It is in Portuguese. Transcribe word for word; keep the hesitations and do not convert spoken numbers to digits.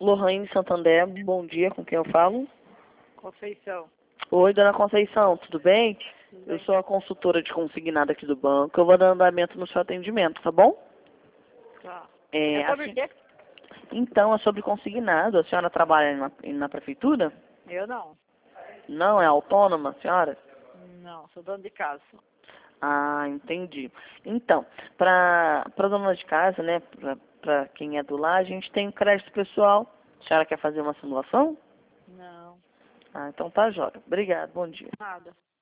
Lohane Santander, bom dia, com quem eu falo? Conceição. Oi, dona Conceição, tudo bem? Tudo Eu bem? sou a consultora de consignado aqui do banco, eu vou dar andamento no seu atendimento, tá bom? Tá. É, É sobre o assim, quê? então, é sobre consignado. A senhora trabalha na, na prefeitura? Eu não. Não, é autônoma, a senhora? Não, sou dona de casa. Ah, entendi. Então, para para dona de casa, né, para quem é do lar, a gente tem crédito pessoal. A senhora quer fazer uma simulação? Não. Ah, então tá, jóia. Obrigado, bom dia. Nada.